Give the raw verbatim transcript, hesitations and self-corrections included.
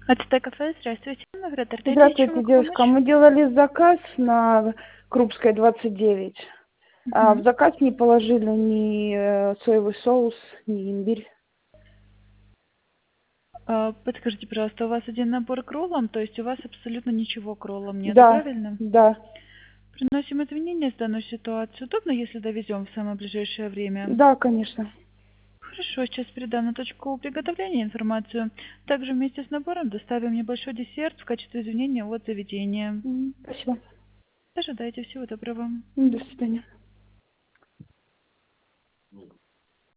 АТТ кафе, здравствуйте. Оператор, дайте, чем Здравствуйте, могу девушка. помочь? Мы делали заказ на Крупской двадцать девять. А в Мгм. заказ не положили ни э, соевый соус, ни имбирь. А, Подскажите, пожалуйста, у вас один набор к роллам, то есть у вас абсолютно ничего к роллам нету, Да, правильно? да, Приносим извинения за данную ситуацию. Удобно, если довезем в самое ближайшее время? да, конечно. Хорошо, сейчас передам на точку приготовления информацию. Также вместе с набором доставим небольшой десерт в качестве извинения от заведения. М, Спасибо. Ожидайте, всего доброго. До свидания.